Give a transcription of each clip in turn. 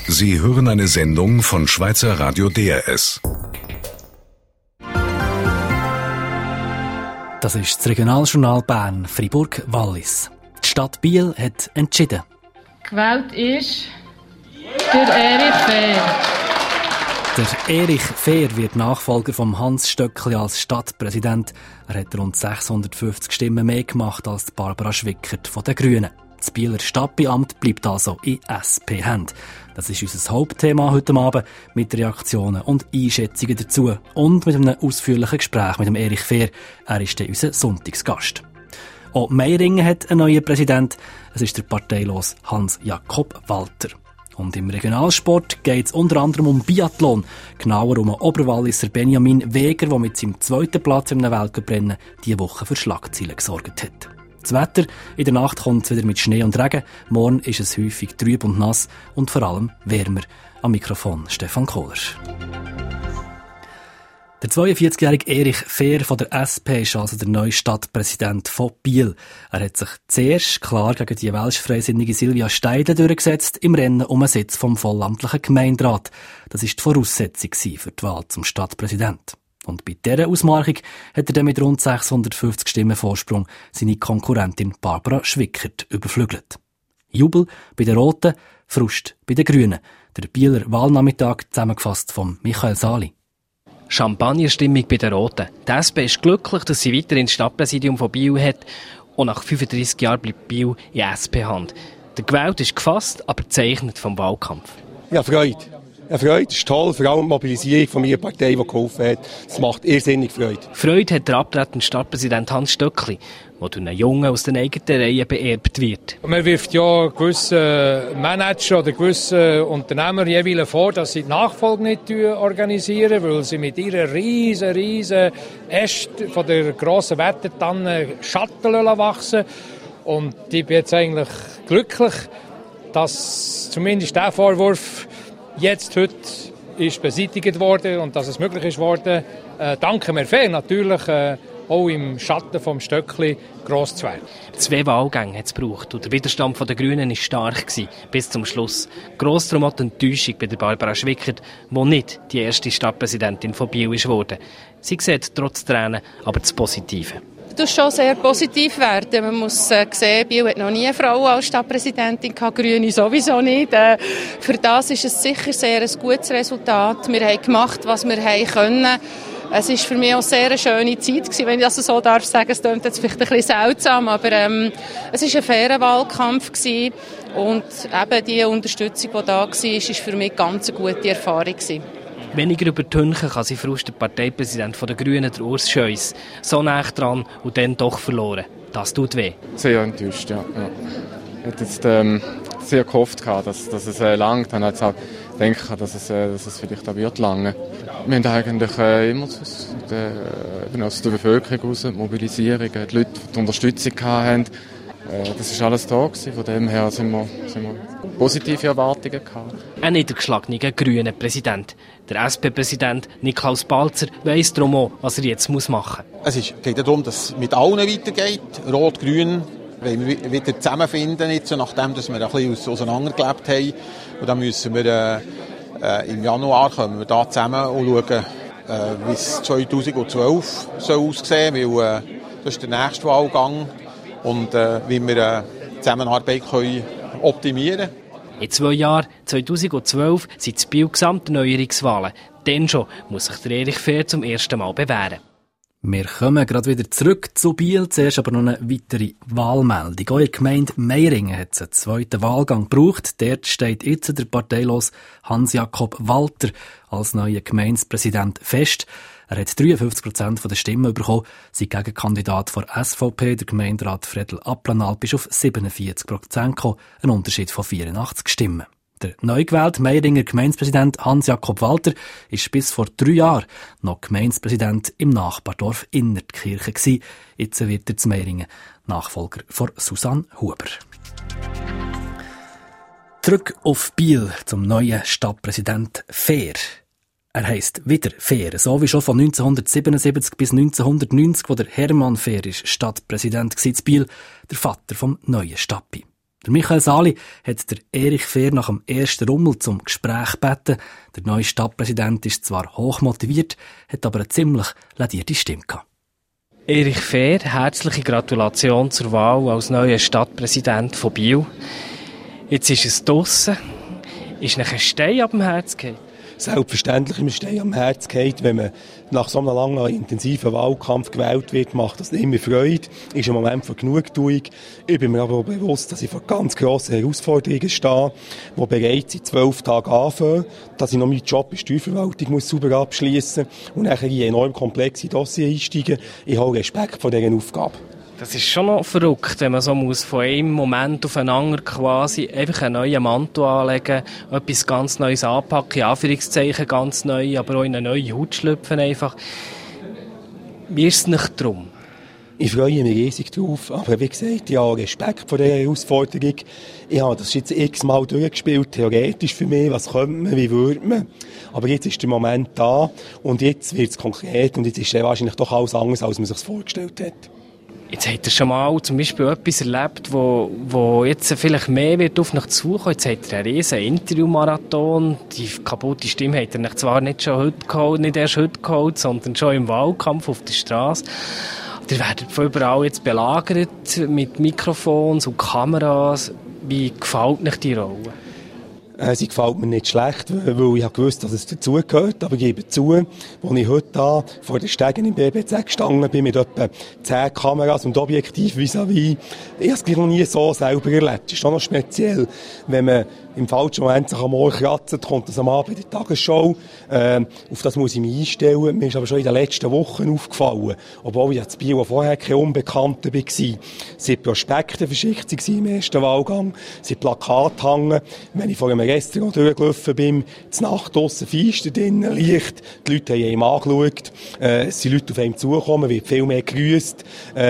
Sie hören eine Sendung von Schweizer Radio DRS. Das ist das Regionaljournal Bern, Fribourg-Wallis. Die Stadt Biel hat entschieden. Gewählt ist der Erich Fehr. Der Erich Fehr wird Nachfolger von Hans Stöckli als Stadtpräsident. Er hat rund 650 Stimmen mehr gemacht als Barbara Schwickert von den Grünen. Das Bieler Stadtbeamt bleibt also in SP-Hand. Das ist unser Hauptthema heute Abend mit Reaktionen und Einschätzungen dazu und mit einem ausführlichen Gespräch mit dem Erich Fehr. Er ist dann unser Sonntagsgast. Auch Meiringen hat einen neuen Präsident. Es ist der parteilose Hans-Jakob Walter. Und im Regionalsport geht es unter anderem um Biathlon, genauer um den Oberwalliser Benjamin Weger, der mit seinem zweiten Platz im Weltcuprennen diese Woche für Schlagzeilen gesorgt hat. Das Wetter: in der Nacht kommt es wieder mit Schnee und Regen. Morgen ist es häufig trüb und nass und vor allem wärmer. Am Mikrofon Stefan Kohler. Der 42-jährige Erich Fehr von der SP ist also der neue Stadtpräsident von Biel. Er hat sich zuerst klar gegen die welsch-freisinnige Silvia Steidle durchgesetzt im Rennen um einen Sitz vom vollamtlichen Gemeinderat. Das war die Voraussetzung für die Wahl zum Stadtpräsident. Und bei dieser Ausmarchung hat er dann mit rund 650 Stimmen Vorsprung seine Konkurrentin Barbara Schwickert überflügelt. Jubel bei den Roten, Frust bei den Grünen. Der Bieler Wahlnachmittag zusammengefasst von Michael Sali. Champagnerstimmung bei den Roten. Die SP ist glücklich, dass sie weiter ins Stadtpräsidium von Biel hat. Und nach 35 Jahren bleibt Biel in SP-Hand. Der Gewählte ist gefasst, aber gezeichnet vom Wahlkampf. Ja, Freude. Ja, Freude ist toll, vor allem die Mobilisierung von meiner Partei, die geholfen hat. Das macht irrsinnig Freude. Freude hat der abtretende Stadtpräsident Hans Stöckli, der durch einen Jungen aus den eigenen Reihen beerbt wird. Man wirft ja gewissen Manager oder gewissen Unternehmer jeweils vor, dass sie die Nachfolge nicht organisieren, weil sie mit ihren riesen Ästen von der grossen Wettertanne Schatten wachsen. Und ich bin jetzt eigentlich glücklich, dass zumindest der Vorwurf heute ist beseitigt worden und dass es möglich ist worden, danke mir Fehr natürlich, auch im Schatten vom Stöckli gross zu werden. 2 Wahlgänge hat es gebraucht und der Widerstand der Grünen war stark bis zum Schluss. Gross darum auch die Enttäuschung bei der Barbara Schwickert, die nicht die erste Stadtpräsidentin von Biel ist geworden. Sie sieht trotz Tränen aber das Positive. Das schon sehr positiv werden. Man muss sehen, Biel hat noch nie eine Frau als Stadtpräsidentin gehabt, Grüne sowieso nicht. Für das ist es sicher sehr ein gutes Resultat. Wir haben gemacht, was wir haben können. Es war für mich auch sehr eine schöne Zeit gewesen, wenn ich das so darf sagen. Es klingt jetzt vielleicht ein bisschen seltsam, aber es war ein fairer Wahlkampf gewesen. Und eben die Unterstützung, die da war, ist für mich ganz eine gute Erfahrung gewesen. Weniger übertünchen kann sich Frust der Parteipräsident der Grünen, der Urs Scheuss. So nah dran und dann doch verloren. Das tut weh. Sehr enttäuscht, ja. Ich hätte jetzt sehr gehofft, dass es langt. Dann auch denken, dass es vielleicht auch wird lange. Wir haben eigentlich immer aus der Bevölkerung aus, die Mobilisierung, die Leute die Unterstützung hatten. Das ist alles da gewesen. Von dem her sind wir positive Erwartungen gehabt. Ein niedergeschlagener grüner Präsident. Der SP-Präsident Niklaus Balzer weiss darum auch, was er jetzt machen muss. Es geht darum, dass es mit allen weitergeht. Rot-Grün wollen wir wieder zusammenfinden, jetzt, nachdem wir ein bisschen auseinandergelebt haben. Und dann müssen wir im Januar kommen wir da zusammen und schauen, wie es 2012 soll aussehen soll, weil das ist der nächste Wahlgang. Und wie wir die Zusammenarbeit können optimieren können. In 2 Jahren, 2012, sind in Biel Gesamterneuerungswahlen. Dann schon muss sich der Erich Fehr zum ersten Mal bewähren. Wir kommen gerade wieder zurück zu Biel. Zuerst aber noch eine weitere Wahlmeldung. Eure Gemeinde Meiringen hat einen zweiten Wahlgang gebraucht. Dort steht jetzt der parteilose Hans-Jakob Walter als neuer Gemeindepräsident fest. Er hat 53% der Stimmen bekommen. Sein Gegenkandidat von SVP, der Gemeinderat Fredel Applanalp, ist auf 47% gekommen. Ein Unterschied von 84 Stimmen. Der neu gewählte Meiringer Gemeindepräsident Hans-Jakob Walter ist bis vor 3 Jahren noch Gemeindepräsident im Nachbardorf Innertkirchen gewesen. Jetzt wird er zu Meiringen Nachfolger von Susanne Huber. Zurück auf Biel zum neuen Stadtpräsident Fehr. Er heisst wieder Fehr, so wie schon von 1977 bis 1990, wo der Hermann Fehr ist Stadtpräsident in Biel, der Vater vom neuen Stappi. Der Michael Sali hat der Erich Fehr nach dem ersten Rummel zum Gespräch gebeten. Der neue Stadtpräsident ist zwar hochmotiviert, hat aber eine ziemlich ledierte Stimme gehabt. Erich Fehr, herzliche Gratulation zur Wahl als neuer Stadtpräsident von Biel. Jetzt ist es draussen. Ist noch ein Stein ab dem Herz gefallen? Selbstverständlich im Stein am Herz geht, wenn man nach so einem langen, intensiven Wahlkampf gewählt wird, macht das immer Freude, ist ein Moment von Genugtuung. Ich bin mir aber auch bewusst, dass ich vor ganz grossen Herausforderungen stehe, die bereits in 12 Tagen anfangen, dass ich noch meinen Job in der Steuerverwaltung muss sauber abschliessen und nachher in enorm komplexe Dossier einsteigen. Ich habe Respekt vor dieser Aufgabe. Das ist schon noch verrückt, wenn man so muss von einem Moment auf den anderen quasi einfach einen neuen Mantel anlegen, etwas ganz Neues anpacken, in Anführungszeichen ganz neu, aber auch in eine neue Haut schlüpfen einfach. Wie ist es nicht drum? Ich freue mich riesig drauf, aber wie gesagt, ich habe Respekt vor dieser Herausforderung. Ich habe das jetzt x-mal durchgespielt, theoretisch für mich, was könnte man, wie würde man. Aber jetzt ist der Moment da und jetzt wird es konkret und jetzt ist es wahrscheinlich doch alles anders, als man sich vorgestellt hat. Jetzt habt ihr schon mal zum Beispiel etwas erlebt, wo jetzt vielleicht mehr wird auf euch zukommen. Jetzt habt ihr einen riesen Interviewmarathon. Die kaputte Stimme habt ihr euch zwar nicht erst heute geholt, sondern schon im Wahlkampf auf der Straße. Ihr werdet von überall jetzt belagert mit Mikrofons und Kameras. Wie gefällt euch die Rolle? Sie gefällt mir nicht schlecht, weil ich gewusst, dass es dazugehört. Aber ich gebe zu, als ich heute da vor den Stegen im BBC gestanden bin, mit etwa 10 Kameras und Objektiven vis-à-vis, ich habe es noch nie so selber erlebt. Das ist schon noch speziell, wenn man im falschen Moment sich am Ohr kratzt, kommt das am Abend in die Tagesschau. Auf das muss ich mich einstellen. Mir ist aber schon in den letzten Wochen aufgefallen, obwohl ich in Biel vorher kein Unbekannter war. Es waren Prospekte verschickt im ersten Wahlgang, es sind Plakate hängen. Wenn ich vor einem Restaurant durchgelaufen bin, zur Nacht draussen Fenster drinnen, Licht, die Leute haben ihm angeschaut, es sind Leute auf einem zugekommen, wird viel mehr gegrüßt.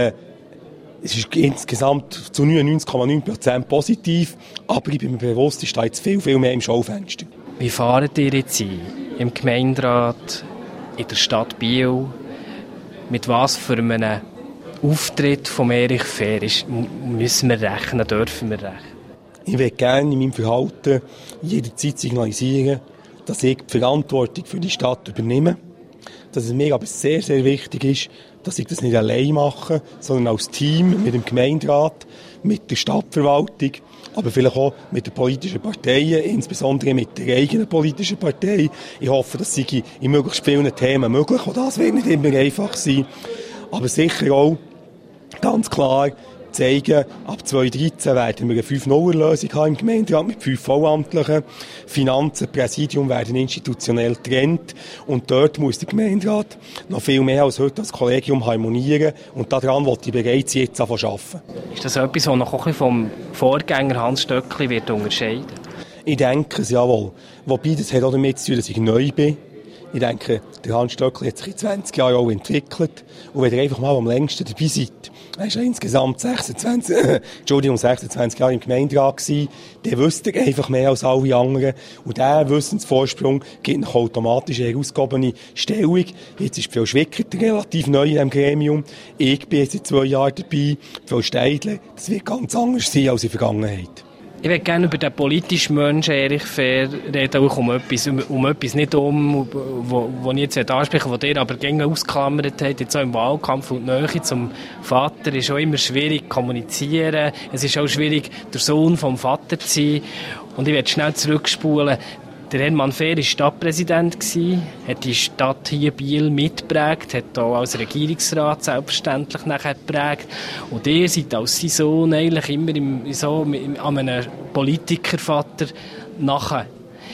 Es ist insgesamt zu 99,9% positiv, aber ich bin mir bewusst, ich stehe jetzt viel mehr im Schaufenster. Wie fahrt ihr jetzt ein? Im Gemeinderat, in der Stadt Biel? Mit was für einem Auftritt von Erich Fehr müssen wir rechnen, dürfen wir rechnen? Ich möchte gerne in meinem Verhalten jederzeit signalisieren, dass ich die Verantwortung für die Stadt übernehme. Dass es mir aber sehr, sehr wichtig ist, dass ich das nicht allein mache, sondern als Team mit dem Gemeinderat, mit der Stadtverwaltung, aber vielleicht auch mit den politischen Parteien, insbesondere mit der eigenen politischen Partei. Ich hoffe, das sei in möglichst vielen Themen möglich. Auch das wird nicht immer einfach sein. Aber sicher auch ganz klar zeigen, ab 2013 werden wir eine 5-0-Lösung haben im Gemeinderat mit 5 Vollamtlichen. Finanzen, Präsidium werden institutionell getrennt. Und dort muss der Gemeinderat noch viel mehr als heute das Kollegium harmonieren. Und daran will ich bereits jetzt arbeiten. Ist das etwas, das noch ein bisschen vom Vorgänger Hans Stöckli wird unterscheiden? Ich denke es, jawohl. Wobei, das hat auch damit zu tun, dass ich neu bin. Ich denke, der Hans Stöckli hat sich in 20 Jahren auch entwickelt. Und wenn ihr einfach mal am längsten dabei seid, er war insgesamt 26 Jahre im Gemeinderat gewesen, der wüsste einfach mehr als alle anderen. Und dieser Wissensvorsprung gibt noch automatisch eine herausgehobene Stellung. Jetzt ist Frau Schwickert relativ neu in diesem Gremium. Ich bin jetzt seit 2 Jahren dabei. Frau Steidle, das wird ganz anders sein als in der Vergangenheit. Ich würde gerne über den politischen Menschen Erich Fehr reden, auch um etwas nicht wo ich jetzt ansprechen will, was ihr aber gerne ausgeklammert habt, jetzt auch im Wahlkampf und die Nähe zum Vater ist auch immer schwierig zu kommunizieren. Es ist auch schwierig, der Sohn vom Vater zu sein. Und ich werde schnell zurückspulen. Der Hermann Fehr war Stadtpräsident, hat die Stadt hier Biel mitgeprägt, hat auch als Regierungsrat selbstverständlich nachher geprägt. Und ihr seid als sein Sohn eigentlich immer an einem Politikervater nachher.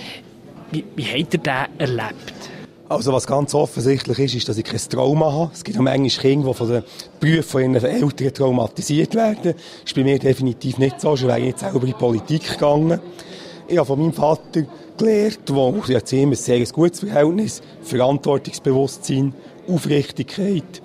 Wie habt ihr den erlebt? Also was ganz offensichtlich ist, dass ich kein Trauma habe. Es gibt auch manchmal Kinder, die von den Berufen von ihren Eltern traumatisiert werden. Das ist bei mir definitiv nicht so. Ich wäre jetzt selber in die Politik gegangen. Ich habe von meinem Vater gelernt, der hat immer ein sehr gutes Verhältnis, Verantwortungsbewusstsein, Aufrichtigkeit,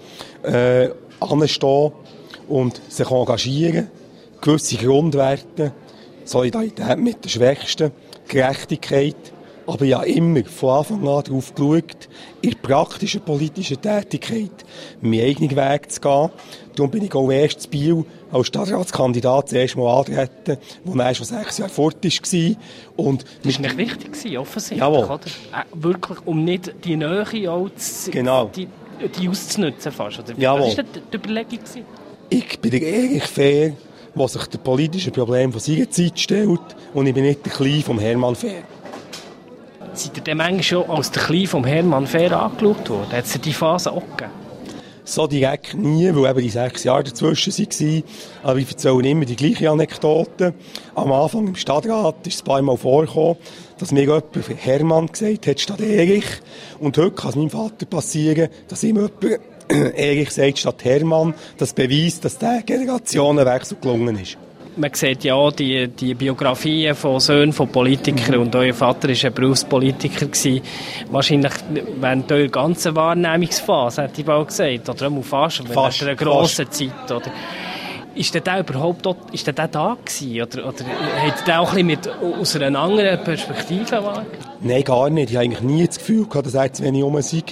anstehen und sich engagieren, gewisse Grundwerte, Solidarität mit den Schwächsten, Gerechtigkeit, Aber ich habe immer von Anfang an darauf geschaut, in der praktischen politischen Tätigkeit meinen eigenen Weg zu gehen. Darum bin ich auch erst in Biel als Stadtratskandidat zuerst mal angetreten, wo er schon 6 Jahre fort war. Und das war nicht wichtig, offensichtlich, jawohl. Oder? Wirklich, um nicht die Nähe auch genau. die auszunutzen fast. Oder? Jawohl. Was war die Überlegung? Ich bin der Erich Fehr, der sich den politischen Problemen von seiner Zeit stellt, und ich bin nicht der Kleine vom Hermann Fehr. Seid ihr dem eigentlich schon als der Kleine vom Hermann Fehr angeschaut worden? Hat es die Phase auch gegeben? So direkt nie, weil eben die 6 Jahre dazwischen waren. Aber ich erzähle immer die gleiche Anekdote. Am Anfang im Stadtrat ist es ein paar Mal vorgekommen, dass mir jemand Hermann gesagt hat, statt Erich. Und heute kann es meinem Vater passieren, dass ihm jemand Erich sagt statt Hermann. Das beweist, dass der Generationenwechsel gelungen ist. Man sieht ja auch die Biografien von Söhnen von Politikern, und euer Vater war ein Berufspolitiker gewesen. Wahrscheinlich während eurer ganzen Wahrnehmungsphase, hätte ich mal gesagt, oder auch fast während einer grossen Zeit. Oder? Ist der überhaupt da gewesen? Oder hat der auch ein bisschen aus einer anderen Perspektive wahrgenommen? Nein, gar nicht. Ich habe eigentlich nie das Gefühl gehabt, dass er zu wenig rum sei.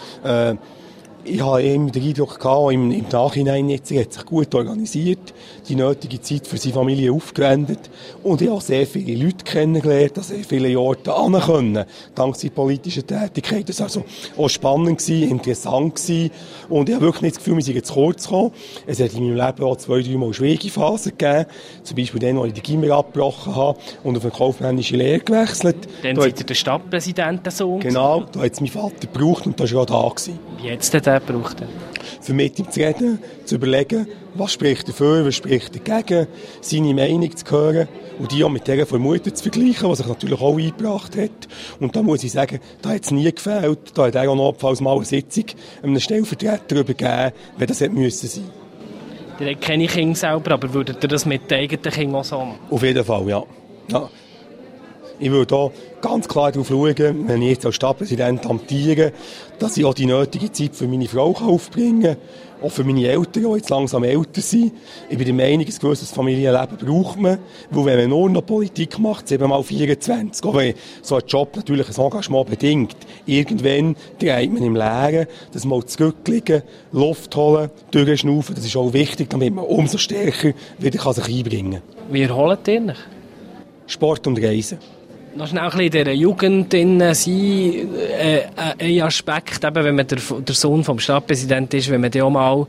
Ich habe eben den Eindruck gehabt, im Nachhinein jetzt, er hat sich gut organisiert, die nötige Zeit für seine Familie aufgewendet, und ich habe sehr viele Leute kennengelernt, dass sehr viele Orte hin können, dank seiner politischen Tätigkeit. Das war also auch spannend gewesen, interessant gewesen, und ich habe wirklich nicht das Gefühl, wir sind zu kurz gekommen. Es hat in meinem Leben auch 2-3 Mal schwierige Phasen gegeben, zum Beispiel dann, als ich die Gimmer abgebrochen habe und auf eine kaufmännische Lehre gewechselt. Dann seid ihr der Stadtpräsidentensohn. Genau, da hat es mein Vater gebraucht, und da war er da gewesen. Wie hat es denn den gebraucht? Für mit ihm zu reden, zu überlegen, was spricht dafür, was spricht dagegen, seine Meinung zu hören und die auch mit der von Mutter zu vergleichen, was sich natürlich auch eingebracht hat. Und da muss ich sagen, da hat es nie gefehlt. Da hat er auch notfalls mal eine Sitzung einem Stellvertreter übergeben, wenn das hätte müssen sein. Ihr habt keine Kinder selber, aber würdet ihr das mit den eigenen Kindern auch so machen? Auf jeden Fall, ja. Ich würde auch ganz klar darauf schauen, wenn ich jetzt als Stadtpräsident amtiere, dass ich auch die nötige Zeit für meine Frau aufbringen kann, auch für meine Eltern, die jetzt langsam älter sind. Ich bin der Meinung, ein gewisses Familienleben braucht man, weil wenn man nur noch Politik macht, 7x24, auch wenn so ein Job natürlich ein Engagement bedingt, irgendwann dreht man im Leeren, dass man zurückliegen, Luft holen, durchschnaufen, das ist auch wichtig, damit man umso stärker wieder sich einbringen kann. Wie erholt ihr euch? Sport und Reisen. Noch schnell ein bisschen in dieser Jugend sein, ein Aspekt, eben, wenn man der Sohn vom Stadtpräsidenten ist, wenn man den auch mal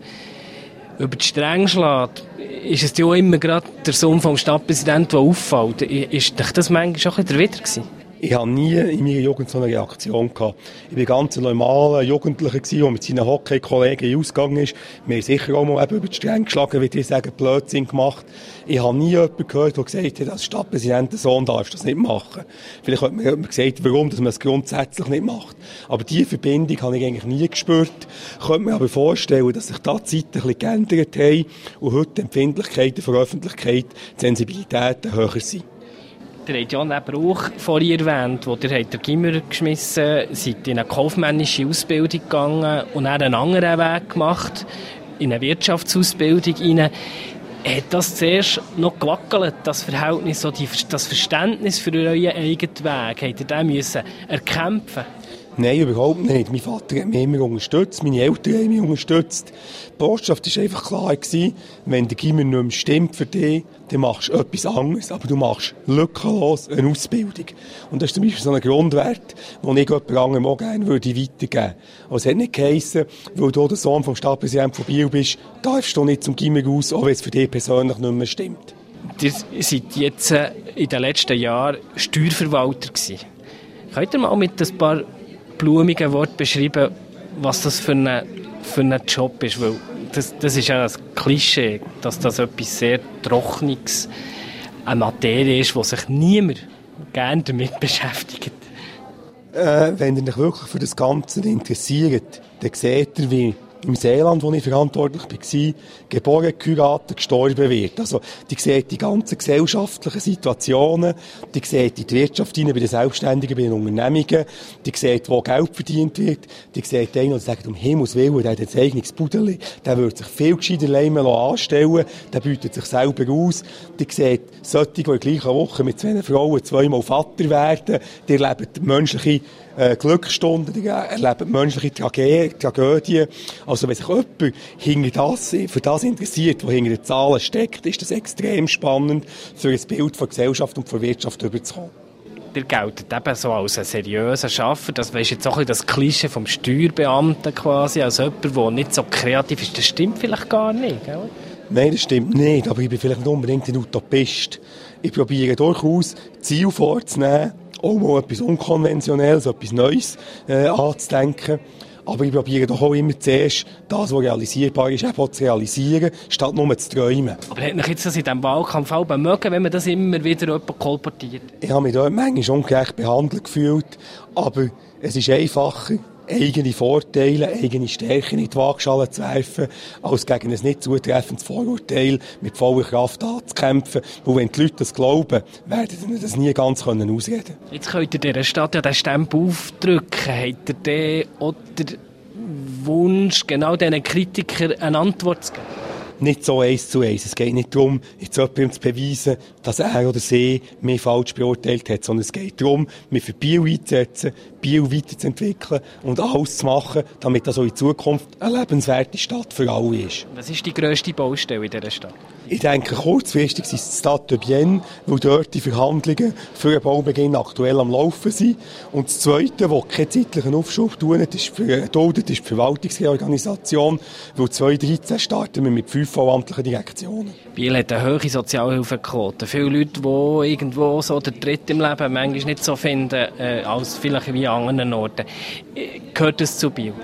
über die Stränge schlägt, ist es ja auch immer gerade der Sohn vom Stadtpräsidenten, der auffällt. Ist das manchmal auch ein bisschen der Wider? Ich habe nie in meiner Jugend so eine Reaktion gehabt. Ich war ganz ein normaler Jugendlicher, der mit seinen Hockey-Kollegen ausgegangen ist. Wir haben sicher auch mal über die Stränge geschlagen, wie die sagen, Blödsinn gemacht. Ich habe nie jemanden gehört, der gesagt hat, als Stadtpräsidentensohn darfst du das nicht machen. Vielleicht hat mir jemand gesagt, warum dass man es grundsätzlich nicht macht. Aber diese Verbindung habe ich eigentlich nie gespürt. Ich könnte mir aber vorstellen, dass sich da die Zeiten ein bisschen geändert haben und heute die Empfindlichkeiten für Öffentlichkeit, die Sensibilitäten höher sind. Ihr habt ja einen auch vorhin erwähnt, wo ihr den Gimmer geschmissen, seid in eine kaufmännische Ausbildung gegangen und dann einen anderen Weg gemacht, in eine Wirtschaftsausbildung hinein. Hat das zuerst noch gewackelt, das Verhältnis, das Verständnis für euren eigenen Weg? Habt ihr den müssen erkämpfen? Nein, überhaupt nicht. Mein Vater hat mich immer unterstützt, meine Eltern haben mich unterstützt. Die Botschaft war einfach klar gewesen, wenn der Gimmer nicht mehr stimmt für dich, dann machst du etwas anderes, aber du machst lückenlos eine Ausbildung. Und das ist zum Beispiel so ein Grundwert, den ich jemand anderem auch gerne weitergeben würde. Aber es hat nicht geheissen, weil du der Sohn vom Stadtpräsidenten von Biel bist, darfst du nicht zum Gimmer raus, auch wenn es für dich persönlich nicht mehr stimmt. Ihr seid jetzt in den letzten Jahren Steuerverwalter gewesen. Könnt ihr mal mit ein paar blumigen Worten beschreiben, was das für ein Job ist? Weil das ist ja ein Klischee, dass das etwas sehr Trockenes, eine Materie ist, wo sich niemand gerne damit beschäftigt. Wenn ihr euch wirklich für das Ganze interessiert, dann seht ihr, wie im Seeland, wo ich verantwortlich war, geboren, geheiratet, gestorben wird. Also, die sieht die ganzen gesellschaftlichen Situationen, die sieht in die Wirtschaft hinein, bei den Selbstständigen, bei den Unternehmungen, die sieht, wo Geld verdient wird, die sieht einen, der sagt, um Himmels Willen, der hat ein eigenes Pudeli, der würde sich viel gescheiter anstellen, der bietet sich selber aus, die sieht solche, die in der gleichen Woche mit 2 Frauen 2-mal Vater werden, die erleben menschliche Glücksstunden, die erleben menschliche Tragödien. Also wenn sich jemand für das interessiert, was hinter den Zahlen steckt, ist das extrem spannend, für ein Bild von Gesellschaft und von Wirtschaft überzukommen. Ihr geltet eben so als ein seriöser Schaffer, das ist jetzt auch ein bisschen das Klischee vom Steuerbeamten quasi, als jemand, der nicht so kreativ ist. Das stimmt vielleicht gar nicht, gell? Nein, das stimmt nicht, aber ich bin vielleicht nicht unbedingt ein Utopist. Ich probiere durchaus Ziele vorzunehmen, auch mal etwas Unkonventionelles, etwas Neues anzudenken. Aber ich probiere doch auch immer zuerst, das, was realisierbar ist, auch zu realisieren, statt nur zu träumen. Aber hat mich jetzt das in diesem Wahlkampf auch mögen, wenn man das immer wieder jemand kolportiert? Ich habe mich dort manchmal ungerecht behandelt gefühlt, aber es ist einfacher, eigene Vorteile, eigene Stärken in die Waagschale zu werfen, als gegen ein nicht zutreffendes Vorurteil mit voller Kraft anzukämpfen. Weil wenn die Leute das glauben, werden sie das nie ganz ausreden können. Jetzt könnt ihr dieser Stadt ja den Stempel aufdrücken. Habt ihr den oder den Wunsch, genau diesen Kritikern eine Antwort zu geben? Nicht so 1:1. Es geht nicht darum, jetzt jemandem zu beweisen, dass er oder sie mich falsch beurteilt hat, sondern es geht darum, mich für Biel einzusetzen, Biel weiterzuentwickeln und alles zu machen, damit das auch in Zukunft eine lebenswerte Stadt für alle ist. Was ist die grösste Baustelle in dieser Stadt? Ich denke, kurzfristig sind es die Stade de Bienne, weil dort die Verhandlungen für den Baubeginn aktuell am Laufen sind. Und das Zweite, das keinen zeitlichen Aufschub duldet, ist die Verwaltungsreorganisation, weil 2013 starten wir mit 5 vollamtlichen Direktionen. Biel hat eine hohe Sozialhilfequote. Viele Leute, die irgendwo so den Tritt im Leben manchmal nicht so finden, als vielleicht wie an anderen Orten. Gehört das zu Biel?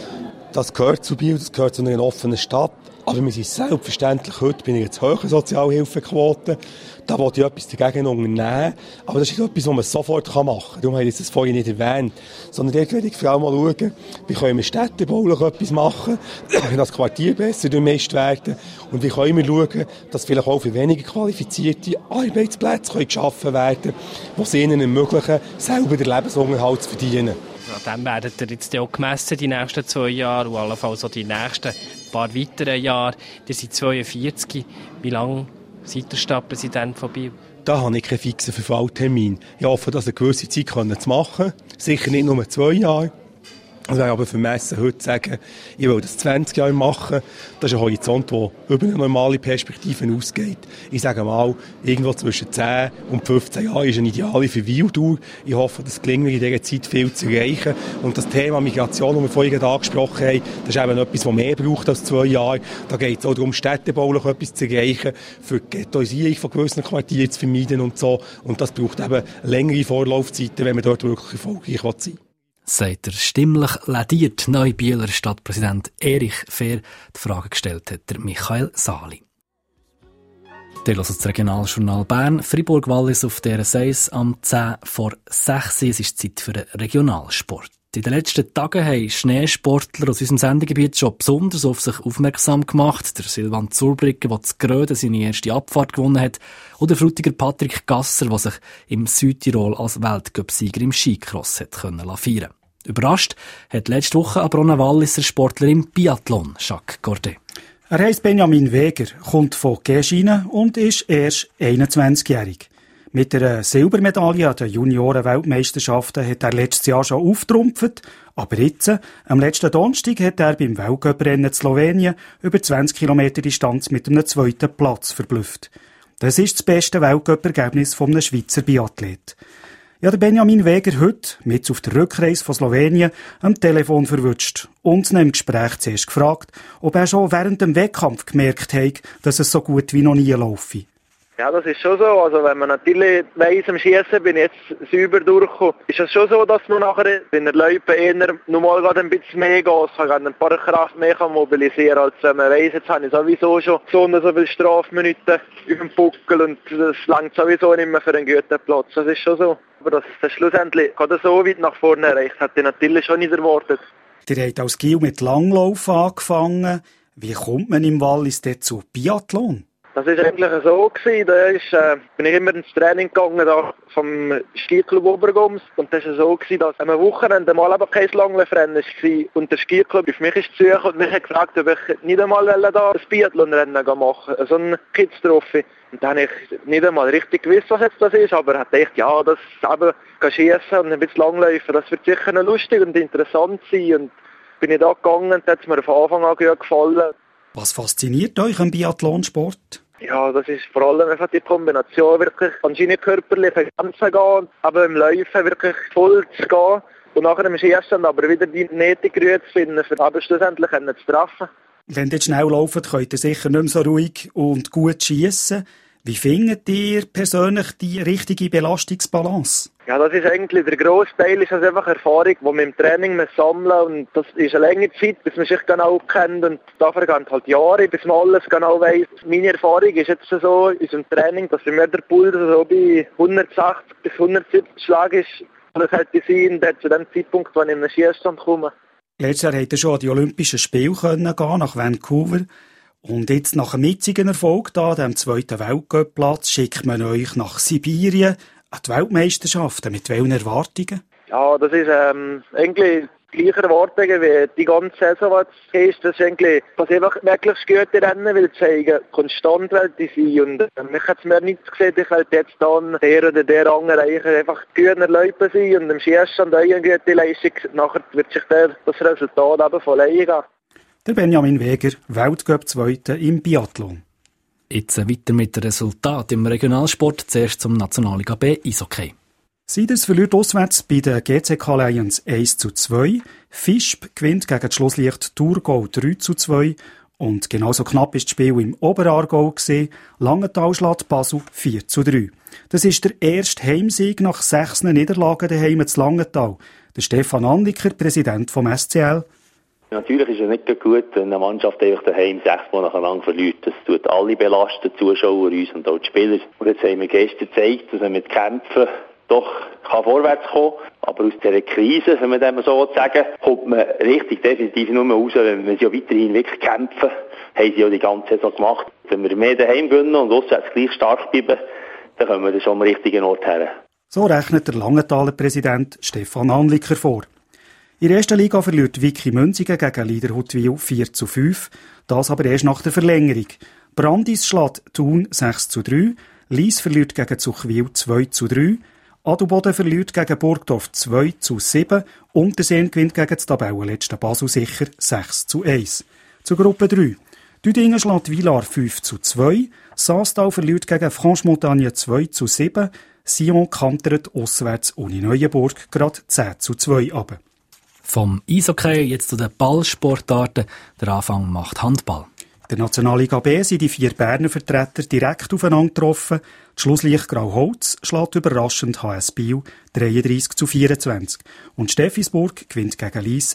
Das gehört zu Biel, das gehört zu einer offenen Stadt. Aber wir sind selbstverständlich heute bei einer zu hohen Sozialhilfequote. Da wollte ich etwas dagegen unternehmen. Aber das ist nicht etwas, was man sofort machen kann. Darum habe ich das vorhin nicht erwähnt. Sondern dort werde ich vor allem mal schauen, wie können wir städtebaulich etwas machen, wie das Quartier besser durchmischt werden. Und wie können wir schauen, dass vielleicht auch für weniger qualifizierte Arbeitsplätze geschaffen werden können, die es ihnen ermöglichen, selber den Lebensunterhalt zu verdienen. An dem werdet ihr jetzt auch gemessen, die nächsten 2 Jahre und allenfalls auch die nächsten paar weiteren Jahre. Ihr seid 42. Wie lange seid ihr Stadtpräsident von Biel? Da habe ich keinen fixen Verfalltermin. Ich hoffe, dass eine gewisse Zeit zu machen. Sicher nicht nur 2 Jahre. Es wäre aber vermessen, heute zu sagen, ich will das 20 Jahre machen. Das ist ein Horizont, der über eine normale Perspektive ausgeht. Ich sage mal, irgendwo zwischen 10 und 15 Jahren ist eine ideale Verweildauer. Ich hoffe, dass es gelingt mir in dieser Zeit viel zu erreichen. Und das Thema Migration, das wir vorhin angesprochen haben, das ist eben etwas, das mehr braucht als 2 Jahre. Da geht es auch darum, städtebaulich etwas zu erreichen, für die Ghettoisierung von gewissen Quartieren zu vermeiden und so. Und das braucht eben längere Vorlaufzeiten, wenn man dort wirklich erfolgreich sein will. Sagt der stimmlich lädiert neue Bieler Stadtpräsident Erich Fehr. Die Frage gestellt hat der Michael Sali. Der hört das Regionaljournal Bern, Fribourg-Wallis auf der 6 am 10 vor 6. Es ist Zeit für den Regionalsport. In den letzten Tagen haben Schneesportler aus unserem Sendegebiet schon besonders auf sich aufmerksam gemacht. Der Silvan Zurbriggen, der zu Gröden seine erste Abfahrt gewonnen hat. Oder der Frutiger Patrick Gasser, der sich im Südtirol als Weltcup-Sieger im Skicross hat feiern können. Überrascht hat letzte Woche aber auch ein Walliser Sportler im Biathlon, Jacques Cordet. Er heisst Benjamin Weger, kommt von Geschinen und ist erst 21-jährig. Mit einer Silbermedaille an den Junioren-Weltmeisterschaften hat er letztes Jahr schon auftrumpft. Aber jetzt, am letzten Donnerstag, hat er beim Weltcuprennen in Slowenien über 20 Kilometer Distanz mit einem 2. Platz verblüfft. Das ist das beste Weltcup-Ergebnis eines Schweizer Biathlet. Ja, der Benjamin Weger heute, mit auf der Rückreise von Slowenien, am Telefon verwünscht und ihn im Gespräch zuerst gefragt, ob er schon während dem Wettkampf gemerkt hat, dass es so gut wie noch nie laufe. Ja, das ist schon so. Also wenn man natürlich weiss, am Schiessen bin ich jetzt sauber durchgekommen, ist es schon so, dass man nachher in der Loipe eher normal gerade ein bisschen mehr geht, also ein paar Kraft mehr kann mobilisieren, als wenn man weiss, jetzt habe ich sowieso schon so viele Strafminuten auf dem Buckel und das langt sowieso nicht mehr für einen guten Platz. Das ist schon so. Aber dass es schlussendlich gerade so weit nach vorne reicht, hätte ich natürlich schon nicht erwartet. Ihr habt als Gil mit Langlauf angefangen. Wie kommt man im Wallis dort zu Biathlon? Das war eigentlich so gewesen. Da bin ich immer ins Training gegangen da vom Skiclub Obergums. Und das war so gewesen, dass am Wochenende mal aber kein Langlaufrennen war. Und der Skiclub auf mich ist zu suchen und mich hat gefragt, ob ich nicht einmal da ein Biathlonrennen machen will. So ein Kids-Trophy. Und dann habe ich nicht einmal richtig gewusst, was jetzt das ist. Aber ich dachte, ja, das eben schiessen und ein bisschen Langläufen, das wird sicher noch lustig und interessant sein. Und bin ich da gegangen und das hat mir von Anfang an gut gefallen. Was fasziniert euch am Biathlonsport? Ja, das ist vor allem einfach die Kombination, wirklich anscheinend körperlich zu gehen, aber im Laufen wirklich voll zu gehen und nachher im Schiessen aber wieder die nötige Ruhe zu finden, für aber schlussendlich zu treffen. Wenn ihr schnell lauft, könnt ihr sicher nicht mehr so ruhig und gut schiessen. Wie findet ihr persönlich die richtige Belastungsbalance? Ja, das ist eigentlich der grosse Teil, ist das einfach Erfahrung, die man im Training sammeln und das ist eine lange Zeit, bis man sich genau kennt und da vergehen halt Jahre, bis man alles genau weiss. Meine Erfahrung ist jetzt so in unserem Training, dass wenn der Puls so bei 160 bis 170 Schlägen ist, das sollte sein, zu dem Zeitpunkt, wenn ich in den Schießstand komme. Letztes Jahr habt ihr schon an die Olympischen Spiele gehen, nach Vancouver. Und jetzt nach einem jetzigen Erfolg, dem 2. Weltcup-Platz, schickt man euch nach Sibirien an die Weltmeisterschaften. Mit welchen Erwartungen? Ja, das ist eigentlich die gleichen Erwartungen wie die ganze Saison, die es ist. Das ist eigentlich, was einfach wirklich gute Rennen will zeigen, konstant will die sein. Und mich hat es mir nicht gesehen, ich will jetzt dann der oder der andere einfach gut erlauben sein und im Schießstand eine gute Leistung. Nachher wird sich das Resultat eben von alleine gehen. Der Benjamin Weger, Weltcup-Zweiter im Biathlon. Jetzt weiter mit dem Resultat im Regionalsport. Zuerst zum Nationalliga B Eishockey. Siders verliert auswärts bei den GCK Lions 1:2. Fischb gewinnt gegen das Schlusslicht Thurgau 3:2. Und genauso knapp ist das Spiel im Oberaargau gewesen. Langenthal schlägt Basel 4:3. Das ist der erste Heimsieg nach 6 Niederlagen daheim zu Langenthal. Der Stefan Anliker, Präsident vom SCL. Natürlich ist es nicht gut, wenn eine Mannschaft einfach daheim 6 Mal nacheinander verliert. Das tut alle belasten, die Zuschauer, uns und auch die Spieler. Und jetzt haben wir gestern gezeigt, dass man mit Kämpfen doch vorwärts kommen kann. Aber aus dieser Krise, wenn man dem so sagen, kommt man richtig definitiv nur raus, wenn sie ja weiterhin wirklich kämpfen. Haben sie ja die ganze Saison gemacht. Wenn wir mehr daheim gewinnen und auswärts gleich stark bleiben, dann kommen wir schon am richtigen Ort her. So rechnet der Langenthaler Präsident Stefan Anliker vor. In der ersten Liga verliert Vicky Münzigen gegen Lieder Huttwil 4:5, das aber erst nach der Verlängerung. Brandis schlägt Thun 6:3, Lies verliert gegen Zuchwil 2:3, Adelboden verliert gegen Burgdorf 2:7 und der Seen gewinnt gegen das Tabellenletzte Basel sicher 6:1. Zur Gruppe 3. Düdingen schlägt Villars 5:2, Saastal verliert gegen Franche-Montagne 2:7, Sion kantert auswärts Uni Neuenburg gerade 10:2 ab. Vom Eishockey jetzt zu den Ballsportarten. Der Anfang macht Handball. Der Nationalliga B sind die 4 Berner Vertreter direkt aufeinander getroffen. Das Schlusslicht Grauholz schlägt überraschend HS Biel 33:24. Und Steffisburg gewinnt gegen Lies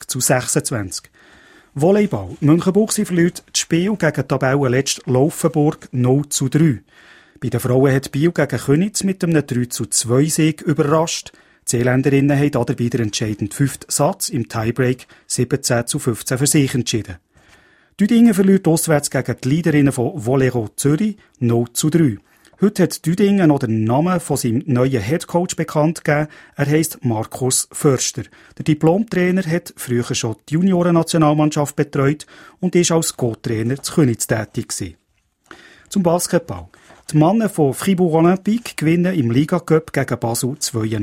30:26. Volleyball. Münchenbuchsee verliert das Spiel gegen Tabellenletzt Laufenburg 0:3. Bei den Frauen hat Biel gegen Königs mit einem 3:2-Sieg überrascht. Die Seeländerinnen haben dabei den entscheidenden 5. Satz im Tiebreak 17:15 für sich entschieden. Düdingen verliert auswärts gegen die Leaderinnen von Volero Zürich 0:3. Heute hat Düdingen noch den Namen von seinem neuen Headcoach bekannt gegeben. Er heisst Markus Förster. Der Diplomtrainer hat früher schon die Junioren-Nationalmannschaft betreut und ist als Co-Trainer zu Königs tätig gewesen. Zum Basketball. Die Männer von Fribourg Olympique gewinnen im Liga-Cup gegen Basel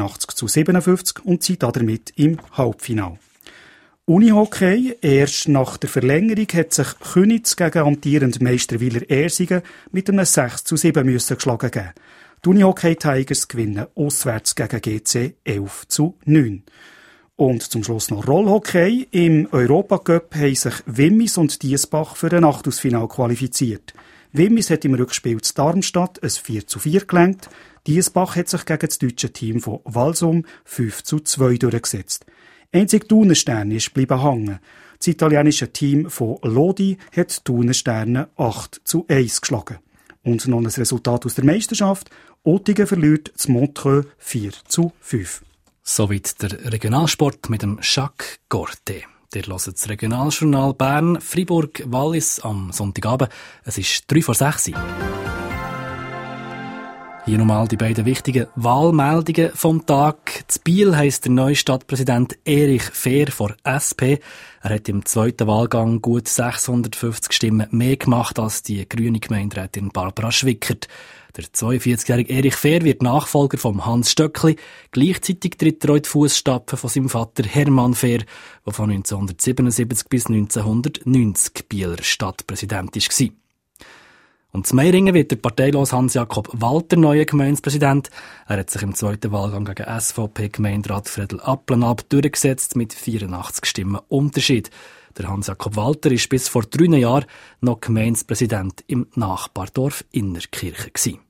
82:57 und sind damit im Halbfinale. Unihockey. Erst nach der Verlängerung hat sich Königs gegen amtierend Meister Willer-Ersingen mit einem 6:7 geschlagen geben. Die Unihockey Tigers gewinnen auswärts gegen GC 11:9. Und zum Schluss noch Rollhockey. Im Europacup haben sich Wimmis und Diesbach für ein Achtelfinale qualifiziert. Wimmis hat im Rückspiel zu Darmstadt ein 4:4 gelenkt. Diesbach hat sich gegen das deutsche Team von Walsum 5:2 durchgesetzt. Einzig Thuner Sterne ist bleiben hängen. Das italienische Team von Lodi hat Thuner Sterne 8:1 geschlagen. Und noch ein Resultat aus der Meisterschaft. Ottingen verliert das Montreux 4:5. Soweit der Regionalsport mit dem Jacques Gorte. Ihr hört das Regionaljournal Bern, Fribourg, Wallis am Sonntagabend. Es ist 5:03. Hier nochmal die beiden wichtigen Wahlmeldungen vom Tag. In Biel heisst der neue Stadtpräsident Erich Fehr von SP. Er hat im zweiten Wahlgang gut 650 Stimmen mehr gemacht als die grüne Gemeinderätin Barbara Schwickert. Der 42-jährige Erich Fehr wird Nachfolger von Hans Stöckli. Gleichzeitig tritt er in die Fußstapfen von seinem Vater Hermann Fehr, der von 1977 bis 1990 Bieler Stadtpräsident war. Und in Meiringen wird der parteilose Hans-Jakob Walter neuer Gemeindepräsident. Er hat sich im zweiten Wahlgang gegen SVP-Gemeinderat Fredel Applenab durchgesetzt mit 84 Stimmen Unterschied. Der Hans-Jakob Walter war bis vor 3 Jahren noch Gemeindepräsident im Nachbardorf Innerkirchen.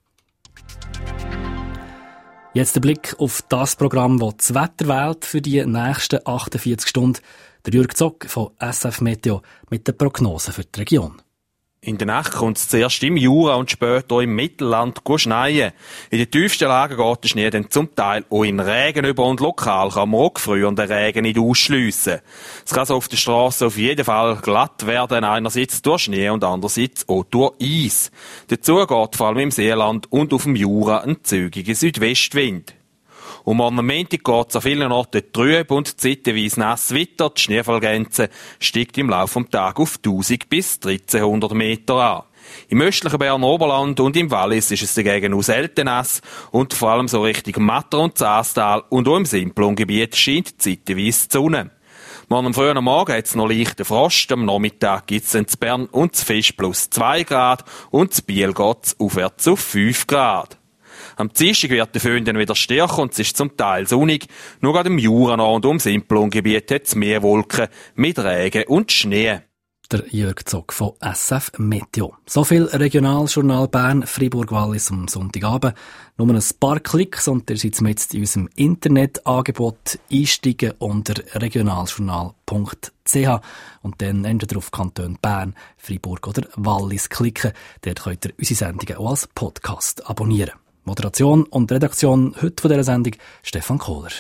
Jetzt der Blick auf das Programm, das das Wetter wählt für die nächsten 48 Stunden. Der Jürg Zock von SF Meteo mit der Prognose für die Region. In der Nacht kommt es zuerst im Jura und später im Mittelland schneien. In den tiefsten Lagen geht der Schnee dann zum Teil auch in Regen über und lokal kann man auch gefrierenden Regen nicht ausschliessen. Es kann so auf der Strasse auf jeden Fall glatt werden, einerseits durch Schnee und andererseits auch durch Eis. Dazu geht vor allem im Seeland und auf dem Jura ein zügiger Südwestwind. Um am Montag geht es an vielen Orten trüb und zeitweise nass weiter. Die Schneefallgrenze steigt im Laufe des Tages auf 1000 bis 1300 Meter an. Im östlichen Berner Oberland und im Wallis ist es dagegen auch selten nass und vor allem so Richtung Matter und Saastal und auch im Simplongebiet scheint zeitweise die Sonne. Morgen am frühen Morgen hat es noch leichten Frost, am Nachmittag gibt es in Bern und zu Fisch plus 2 Grad und zu Biel geht es aufwärts auf 5 Grad. Am Dienstag wird der Föhn dann wieder stärker und es ist zum Teil sonnig. Nur gerade im Jura und um Simplongebiet hat es mehr Wolken mit Regen und Schnee. Der Jörg Zock von SF Meteo. So viel Regionaljournal Bern, Fribourg-Wallis am Sonntagabend. Nur ein paar Klicks und ihr seid jetzt in unserem Internetangebot einsteigen unter regionaljournal.ch und dann entweder auf Kanton Bern, Fribourg oder Wallis klicken. Dort könnt ihr unsere Sendungen auch als Podcast abonnieren. Moderation und Redaktion heute von dieser Sendung Stefan Kohler.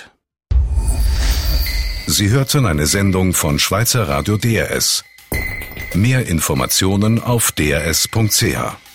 Sie hörten eine Sendung von Schweizer Radio DRS. Mehr Informationen auf drs.ch.